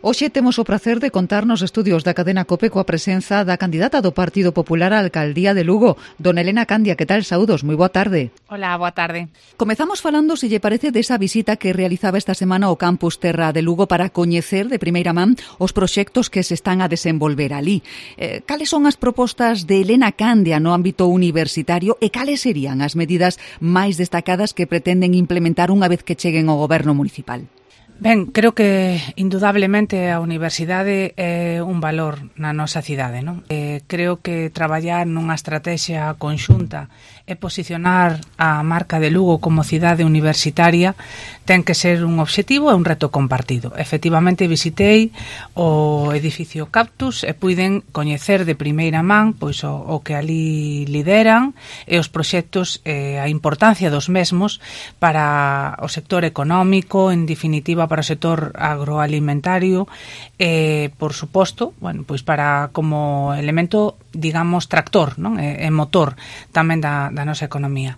Hoxe temos o prazer de contar nos estudios da cadena COPE coa presenza da candidata do Partido Popular á alcaldía de Lugo, dona Elena Candia. Que tal? Saúdos, moi boa tarde. Hola, boa tarde. Comezamos falando, se lle parece, desa visita que realizaba esta semana ao Campus Terra de Lugo para coñecer de primeira man os proxectos que se están a desenvolver ali. Cales son as propostas de Elena Candia no ámbito universitario e cales serían as medidas máis destacadas que pretenden implementar unha vez que cheguen ao goberno municipal? Ben, creo que indudablemente a universidade é un valor na nosa cidade, non? Creo que traballar nunha estrategia conxunta e posicionar a marca de Lugo como cidade universitaria ten que ser un obxectivo e un reto compartido. Efectivamente, visitei o edificio Cactus e puiden coñecer de primeira man pois o que ali lideran e os proxectos e a importancia dos mesmos para o sector económico, en definitiva para o sector agroalimentario e, por suposto, bueno, pois para como elemento, digamos, tractor, non? E motor tamén da nosa economía.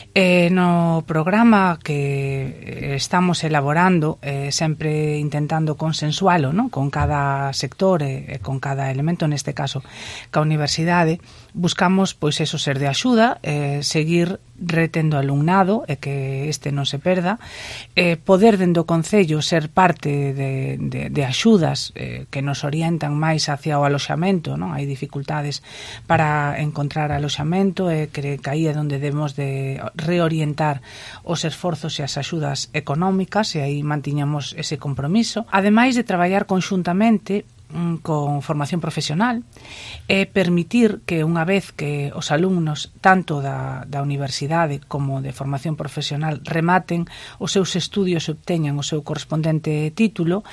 No programa que estamos elaborando, sempre intentando consensualo, non? Con cada sector e con cada elemento, neste caso, ca universidade, buscamos, pois, eso, ser de axuda, seguir retendo alumnado e que este non se perda, poder dentro do Concello ser parte de axudas que nos orientan máis hacia o aloxamento, non? Hai dificultades para encontrar aloxamento e que aí é onde debemos de reorientar os esforzos e as axudas económicas e aí mantiñamos ese compromiso. Ademais de traballar conxuntamente con formación profesional e permitir que unha vez que os alumnos tanto da universidade como de formación profesional rematen os seus estudios e obteñan o seu correspondente título,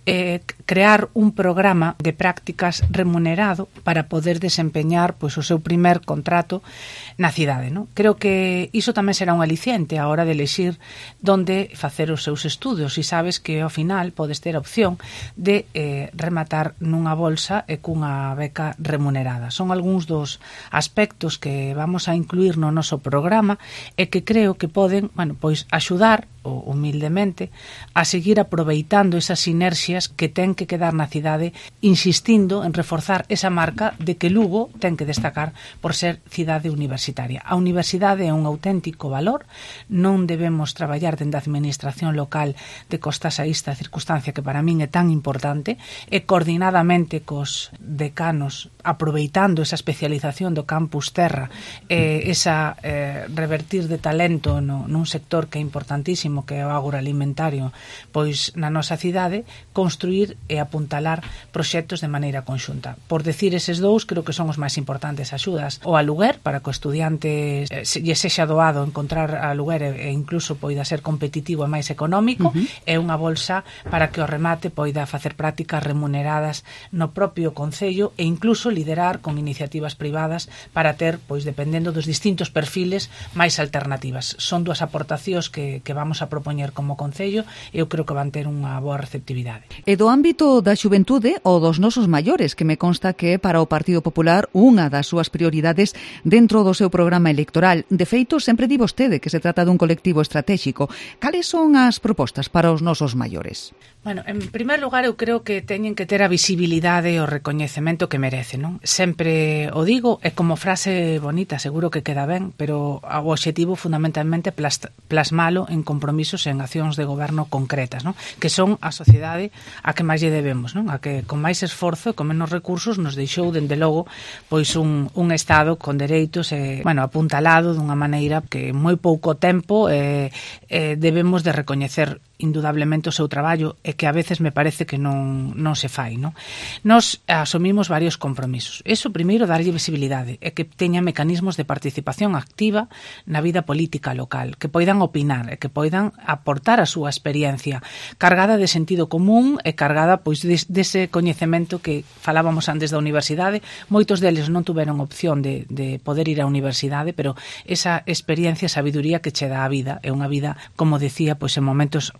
crear un programa de prácticas remunerado para poder desempeñar pois o seu primer contrato na cidade, non? Creo que iso tamén será un aliciente a hora de elexir donde facer os seus estudios e sabes que ao final podes ter a opción de rematar nunha bolsa e cunha beca remunerada. Son algúns dos aspectos que vamos a incluir no noso programa e que creo que poden, bueno, pois axudar humildemente a seguir aproveitando esas sinerxias que ten que quedar na cidade, insistindo en reforzar esa marca de que Lugo ten que destacar por ser cidade universitaria. A universidade é un auténtico valor, non debemos traballar dentro da administración local de costas a esta circunstancia que para min é tan importante e coordinadamente cos decanos aproveitando esa especialización do Campus Terra esa revertir de talento nun sector que é importantísimo que é o agroalimentario pois na nosa cidade, construir e apuntalar proxectos de maneira conxunta. Por decir eses dous, creo que son os máis importantes axudas o aluguer, para que o estudiante lle sexa doado encontrar aluguer e incluso poida ser competitivo e máis económico, e unha bolsa para que o remate poida facer prácticas remuneradas no propio Concello e incluso liderar con iniciativas privadas para ter, pois dependendo dos distintos perfiles, máis alternativas. Son dúas aportacións que vamos a propoñer como Concello e eu creo que van ter unha boa receptividade. E do ámbito da xuventude ou dos nosos maiores, que me consta que é para o Partido Popular unha das súas prioridades dentro do seu programa electoral. De feito, sempre di vostede que se trata dun colectivo estratégico. Cales son as propostas para os nosos maiores? Bueno, en primer lugar, eu creo que teñen que ter a visibilidade e o recoñecemento que merece, non? Sempre o digo, é como frase bonita, seguro que queda ben, pero o obxectivo fundamentalmente plasmalo en compromisos e en accións de goberno concretas, non? Que son a sociedade a que máis lle debemos, non? A que con máis esforzo e con menos recursos nos deixou, dende logo, pois un Estado con dereitos apuntalado dunha maneira que en moi pouco tempo debemos de recoñecer indudablemente o seu traballo e que a veces me parece que non se fai, non? Nos asumimos varios compromisos. Eso, primeiro, darlle visibilidade e que teña mecanismos de participación activa na vida política local, que poidan opinar e que poidan aportar a súa experiencia cargada de sentido común e cargada pois dese coñecemento que falábamos antes da universidade. Moitos deles non tuveron opción de poder ir á universidade, pero esa experiencia e sabiduría que che dá a vida é unha vida, como decía, pois en momentos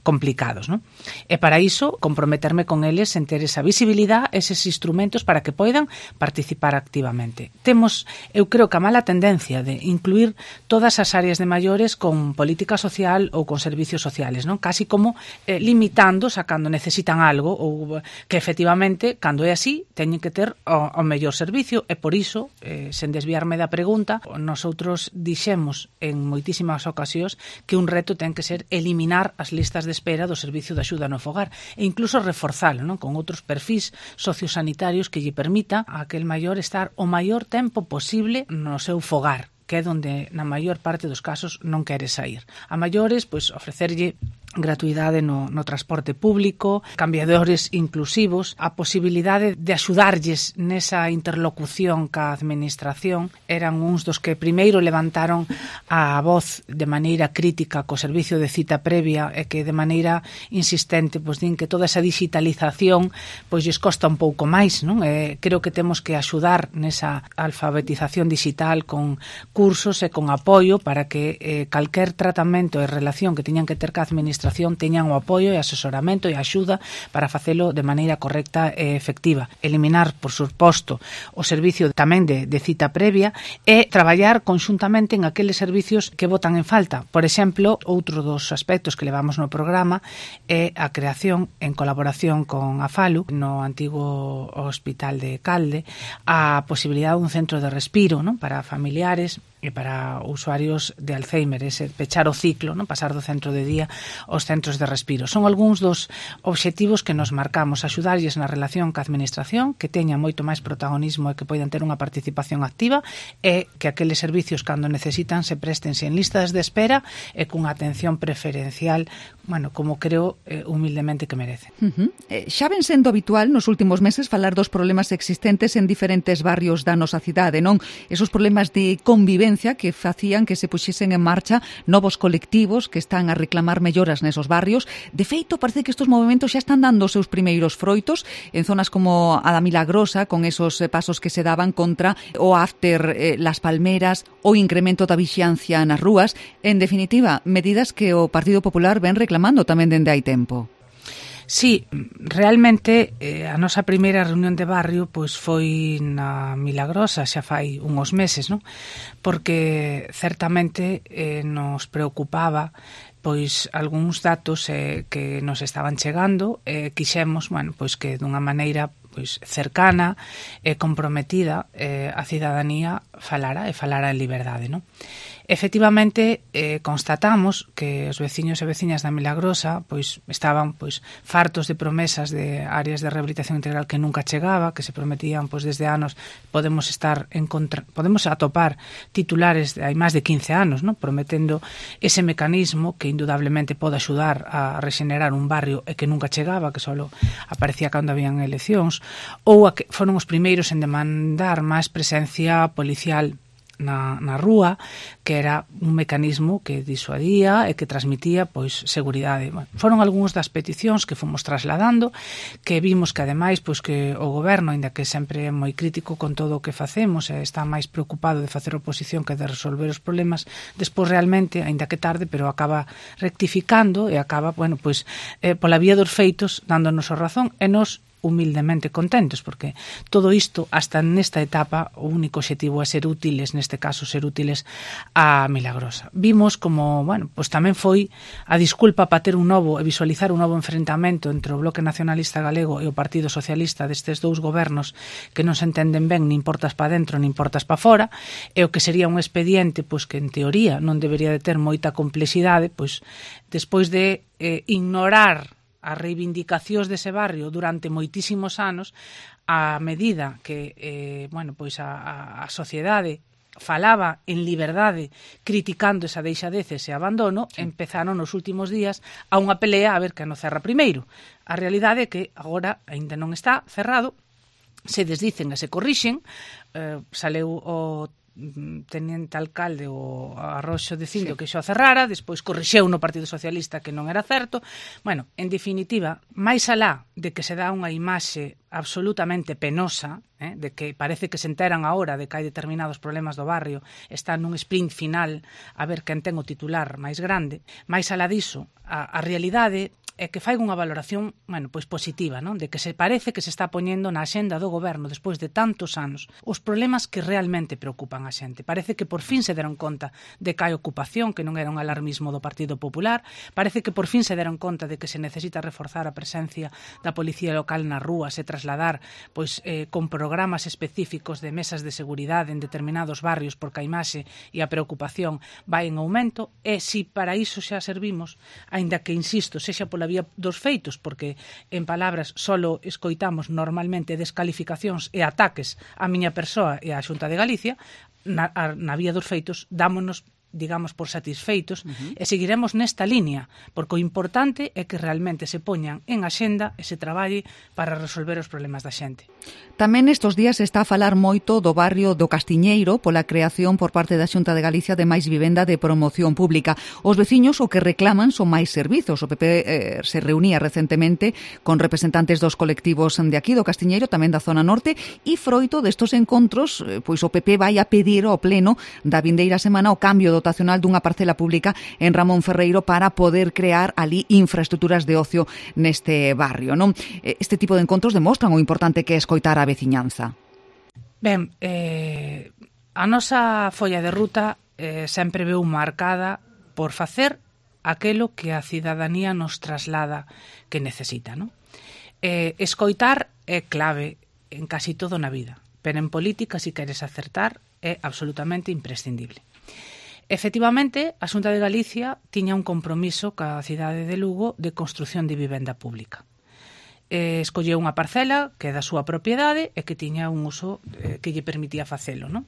complicados, non? E para iso, comprometerme con eles en ter esa visibilidade, eses instrumentos para que poidan participar activamente. Temos, eu creo que a mala tendencia de incluir todas as áreas de maiores con política social ou con servicios sociales, non? Casi como limitando a cando necesitan algo ou que efectivamente, cando é así, teñen que ter o mellor servicio e por iso, sen desviarme da pregunta, nosotros dixemos en moitísimas ocasións que un reto ten que ser eliminar as listas de espera do servicio de axuda no fogar e incluso reforzalo, non? Con outros perfis sociosanitarios que lle permita a aquel maior estar o maior tempo posible no seu fogar, que é onde na maior parte dos casos non quere sair. A maiores, pois, ofrecerlle gratuidade no transporte público, cambiadores inclusivos, a posibilidade de axudarlles nesa interlocución ca administración, eran uns dos que primeiro levantaron a voz de maneira crítica co servicio de cita previa e que de maneira insistente pois din que toda esa digitalización pois lles costa un pouco máis, non? Creo que temos que axudar nesa alfabetización digital con cursos e con apoio para que calquer tratamento e relación que teñan que ter ca administración teñan o apoio e asesoramento e axuda para facelo de maneira correcta e efectiva. Eliminar, por suposto, o servicio tamén de cita previa e traballar conxuntamente en aqueles servicios que botan en falta. Por exemplo, outro dos aspectos que levamos no programa é a creación, en colaboración con a FALU, no antigo hospital de Calde, a posibilidade dun centro de respiro, non? Para familiares e para usuarios de Alzheimer, ese pechar o ciclo, non? Pasar do centro de día aos centros de respiro. Son algúns dos obxectivos que nos marcamos, axudarlles na relación ca administración, que teñan moito máis protagonismo e que poidan ter unha participación activa e que aqueles servicios cando necesitan se prestense en listas de espera e cunha atención preferencial, bueno, como creo humildemente que merece. Xa ven sendo habitual nos últimos meses falar dos problemas existentes en diferentes barrios da nosa cidade, non? Esos problemas de convivencia que facían que se puxesen en marcha novos colectivos que están a reclamar melloras nesos barrios. De feito, parece que estes movimentos xa están dando os seus primeiros froitos en zonas como a da Milagrosa, con esos pasos que se daban contra o after Las Palmeras, o incremento da vixiancia nas rúas. En definitiva, medidas que o Partido Popular ven reclamando tamén dende hai tempo. Sí, realmente a nosa primeira reunión de barrio pois foi na Milagrosa, xa fai uns meses, non? Porque certamente nos preocupaba pois algúns datos que nos estaban chegando e quixemos, bueno, pois que dunha maneira pois cercana e comprometida a cidadanía falara en liberdade, non? Efectivamente, constatamos que os veciños e veciñas da Milagrosa pois estaban pois fartos de promesas de áreas de rehabilitación integral que nunca chegaba, que se prometían pois desde anos. Podemos atopar titulares de hai máis de 15 anos, non? Prometendo ese mecanismo que indudablemente pode axudar a rexenerar un barrio e que nunca chegaba, que só aparecía cando habían eleccións, ou a que foron os primeiros en demandar máis presencia policial na rúa, que era un mecanismo que disuadía e que transmitía pois seguridade. Bueno, foron algúns das peticións que fomos trasladando, que vimos que ademais pois que o goberno, aínda que sempre é moi crítico con todo o que facemos e está máis preocupado de facer oposición que de resolver os problemas, despois realmente, aínda que tarde, pero acaba rectificando e acaba, bueno, pois pola vía dos feitos dándonos a razón e nos humildemente contentos, porque todo isto, hasta nesta etapa, o único objetivo é ser útiles, neste caso ser útiles a Milagrosa. Vimos como, bueno, pois tamén foi a disculpa para ter un novo e visualizar un novo enfrentamento entre o Bloque Nacionalista Galego e o Partido Socialista destes dous gobernos que non se entenden ben, nin portas para dentro, nin portas para fora, e o que sería un expediente pois que en teoría non debería de ter moita complexidade, pois despois de ignorar as reivindicacións dese barrio durante moitísimos anos, a medida que bueno, pois a sociedade falaba en liberdade criticando esa deixadeces e abandono, empezaron nos últimos días a unha pelea a ver quen o cerra primeiro. A realidade é que agora ainda non está cerrado, se desdicen e se corrixen, saleu o teniente alcalde o Arroxo dicindo que xo cerrara, despois corrixeu no Partido Socialista que non era certo. Bueno, en definitiva, máis alá de que se dá unha imaxe absolutamente penosa, de que parece que se enteran agora de que hai determinados problemas do barrio, está nun sprint final a ver quen ten o titular máis grande, máis alá diso, a realidade é que fai unha valoración, bueno, pois positiva, non? De que se parece que se está poñendo na axenda do goberno despois de tantos anos os problemas que realmente preocupan a xente. Parece que por fin se deron conta de que hai ocupación, que non era un alarmismo do Partido Popular, parece que por fin se deron conta de que se necesita reforzar a presencia da policía local nas rúas e trasladar pois con programas específicos de mesas de seguridade en determinados barrios, porque a imaxe e a preocupación vai en aumento, e si para iso xa servimos, aínda que, insisto, sexa pola vía dos feitos, porque en palabras solo escoitamos normalmente descalificacións e ataques á miña persoa e á Xunta de Galicia, na vía dos feitos dámonos, digamos, por satisfeitos, e seguiremos nesta línea, porque o importante é que realmente se poñan en axenda e se traballe para resolver os problemas da xente. Tamén estes días se está a falar moito do barrio do Castiñeiro pola creación por parte da Xunta de Galicia de máis vivenda de promoción pública. Os veciños o que reclaman son máis servizos. O PP se reunía recentemente con representantes dos colectivos de aquí, do Castiñeiro, tamén da zona norte, e froito destos encontros, pois o PP vai a pedir ao pleno da vindeira semana o cambio dotacional dunha parcela pública en Ramón Ferreiro para poder crear ali infraestructuras de ocio neste barrio, non? Este tipo de encontros demostran o importante que é escoitar a veciñanza. Ben, a nosa folla de ruta sempre veu marcada por facer aquelo que a cidadanía nos traslada que necesita, non? Escoitar é clave en casi todo na vida, pero en política, se queres acertar, é absolutamente imprescindible. Efectivamente, a Xunta de Galicia tiña un compromiso ca cidade de Lugo de construción de vivenda pública. Escolleu unha parcela que é da súa propiedade e que tiña un uso que lle permitía facelo, non?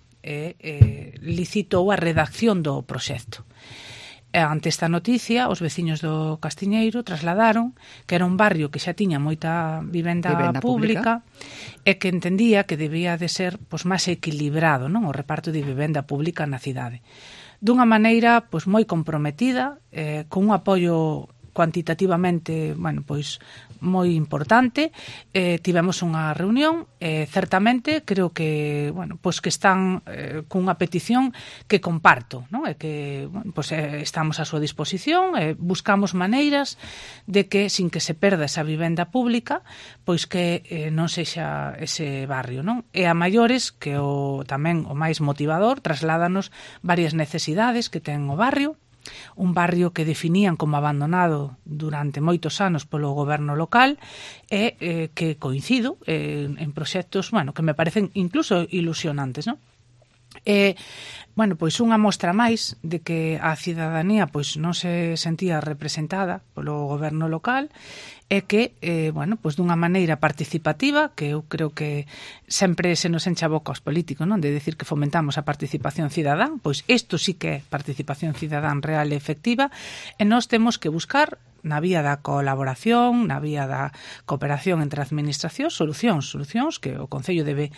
Licitou a redacción do proxecto. Ante esta noticia, os veciños do Castiñeiro trasladaron que era un barrio que xa tiña moita vivenda pública e que entendía que debía de ser pois máis equilibrado, non, o reparto de vivenda pública na cidade. Dunha maneira pois moi comprometida, con un apoio cuantitativamente, bueno, pois moi importante. Tivemos unha reunión, certamente creo que, bueno, pois que están cunha petición que comparto, non? E que, bueno, pois estamos a súa disposición, buscamos maneiras de que sin que se perda esa vivenda pública, pois que non sexa ese barrio, non? E a maiores, que tamén o máis motivador, trasládanos varias necesidades que ten o barrio. Un barrio que definían como abandonado durante moitos anos polo goberno local e que coincido en proxectos, bueno, que me parecen incluso ilusionantes, non? Bueno, pois unha mostra máis de que a cidadanía pois non se sentía representada polo goberno local e que, bueno, pois dunha maneira participativa, que eu creo que sempre se nos enche a boca aos políticos, non? De decir que fomentamos a participación cidadán, pois isto sí que é participación cidadán real e efectiva, e nós temos que buscar na vía da colaboración, na vía da cooperación entre administracións, solucións que o Concello debe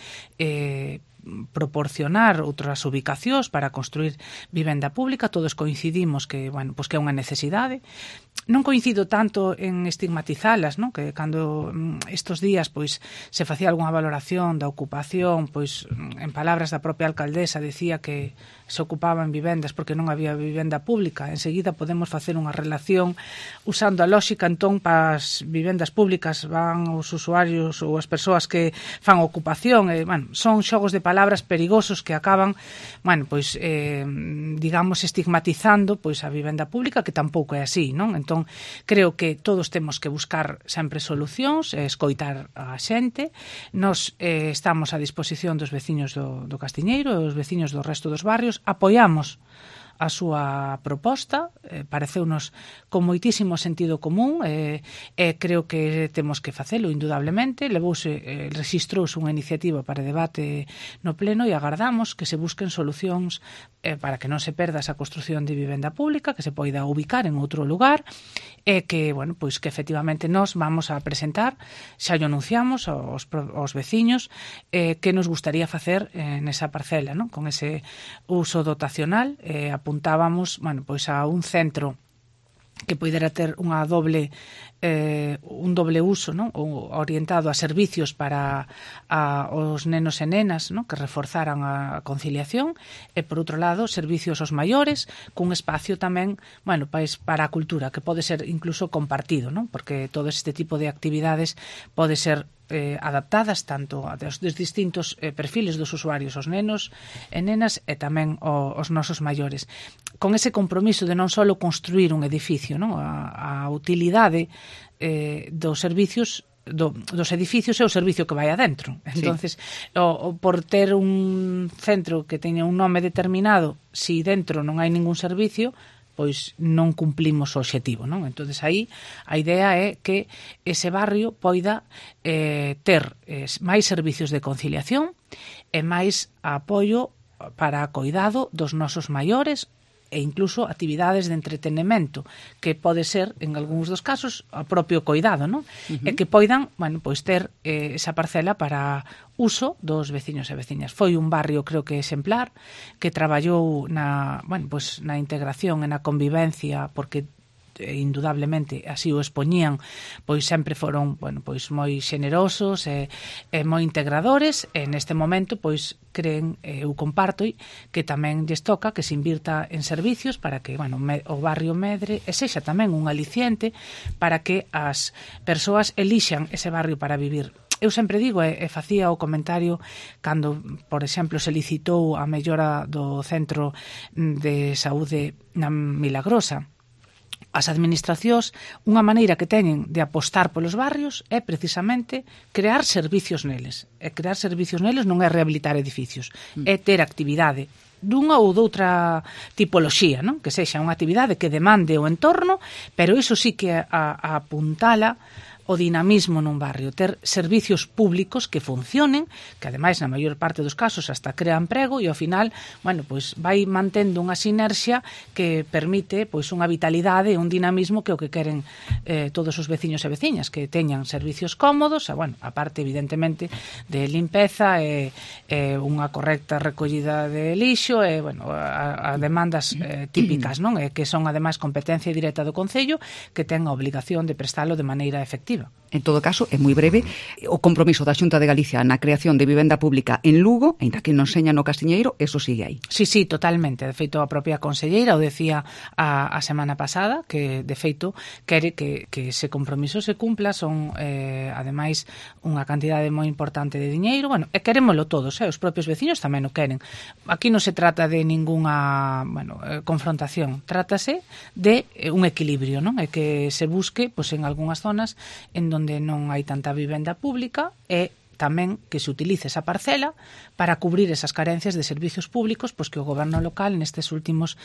proporcionar outras ubicacións para construir vivenda pública. Todos coincidimos que, bueno, pois que é unha necesidade. Non coincido tanto en estigmatizalas, non? Que cando estes días pois se facía algunha valoración da ocupación, pois en palabras da propia alcaldesa decía que se ocupaban vivendas porque non había vivenda pública. Enseguida podemos facer unha relación usando a lógica, entón, para as vivendas públicas van os usuarios ou as persoas que fan ocupación. Bueno, son xogos de palabras perigosos que acaban, bueno, pois digamos estigmatizando pois a vivenda pública, que tampouco é así, non? Entón, creo que todos temos que buscar sempre solucións, escoitar a xente. Nos estamos a disposición dos veciños do Castiñeiro e os veciños do resto dos barrios. Apoiamos a súa proposta, pareceunos con moitísimo sentido común, creo que temos que facelo indudablemente. Rexistrouse unha iniciativa para debate no pleno e agardamos que se busquen solucións para que non se perda esa construción de vivenda pública, que se poida ubicar en outro lugar, e que, bueno, pois que efectivamente nós vamos a presentar, xa o anunciamos aos veciños, que nos gustaría facer nesa parcela, non? Con ese uso dotacional, apuntábamos, bueno, pois a un centro que poidera ter un doble uso, non? Orientado a servicios para os nenos e nenas, non? Que reforzaran a conciliación, e por outro lado servicios aos maiores, cun espacio tamén, bueno, para a cultura, que pode ser incluso compartido, non? Porque todo este tipo de actividades pode ser adaptadas tanto aos distintos perfiles dos usuarios, os nenos e nenas, e tamén os nosos maiores, con ese compromiso de non só construir un edificio, non? A utilidade dos servicios dos edificios é o servicio que vai adentro. Entonces, por ter un centro que teña un nome determinado, si dentro non hai ningún servicio, pois non cumplimos o obxectivo, non? Entonces aí a idea é que ese barrio poida ter máis servicios de conciliación e máis apoio para a coidado dos nosos maiores e incluso actividades de entretenimento, que pode ser, en algúns dos casos, o propio coidado, non? E que poidan, bueno, pois ter esa parcela para uso dos veciños e veciñas. Foi un barrio, creo que exemplar, que traballou na integración e na convivencia, porque indudablemente así o expoñían, pois sempre foron, bueno, pois moi xenerosos e moi integradores, e neste momento pois creen, eu comparto que tamén lles toca que se invirta en servicios para que, bueno, o barrio medre e sexa tamén un aliciente para que as persoas elixan ese barrio para vivir. Eu sempre digo, e facía o comentario cando, por exemplo, se licitou a mellora do centro de saúde na Milagrosa. As administracións, unha maneira que teñen de apostar polos barrios é precisamente crear servicios neles. E crear servicios neles non é rehabilitar edificios, é ter actividade dunha ou doutra tipoloxía, non? Que sexa unha actividade que demande o entorno, pero iso sí que apuntala o dinamismo nun barrio, ter servicios públicos que funcionen, que ademais na maior parte dos casos hasta crea emprego e ao final, bueno, pois vai mantendo unha sinerxia que permite pois unha vitalidade e un dinamismo que é o que queren todos os veciños e veciñas, que teñan servicios cómodos, e, bueno, a parte evidentemente de limpeza e unha correcta recollida de lixo e, bueno, a demandas típicas, non? Que son ademais competencia directa do Concello, que ten a obligación de prestalo de maneira efectiva. En todo caso, é moi breve, o compromiso da Xunta de Galicia na creación de vivenda pública en Lugo, aínda que non seña no Castiñeiro, eso sigue aí. Sí, totalmente. De feito, a propia conselleira o decía a semana pasada, que de feito quere que ese compromiso se cumpla, son ademais unha cantidade moi importante de diñeiro, bueno, e querémolo todos, os propios veciños tamén o queren. Aquí non se trata de ningunha, bueno, confrontación, trátase de un equilibrio, non? E que se busque, pois, en algunhas zonas en donde non hai tanta vivenda pública e tamén que se utilice esa parcela para cubrir esas carencias de servicios públicos pois que o goberno local nestes últimos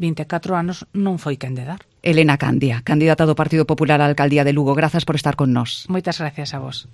24 anos non foi quen de dar. Elena Candia, candidata do Partido Popular á alcaldía de Lugo, grazas por estar con nós. Moitas gracias a vos.